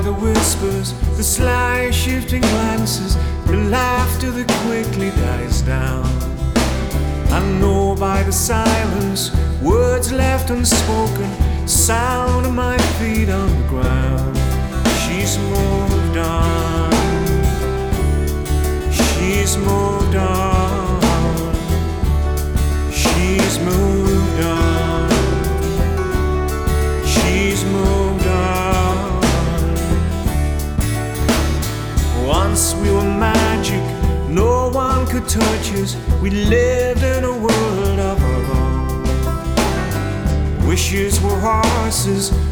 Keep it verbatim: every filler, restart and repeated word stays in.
the whispers, the sly shifting glances, the laughter that quickly dies down. I know by the silence, words left unspoken, sound of my feet on the ground. She's moved on. She's moved on. She's moved on. She's moved on. Once we were magic, no one could touch us. We lived in a world of our own. Wishes were horses,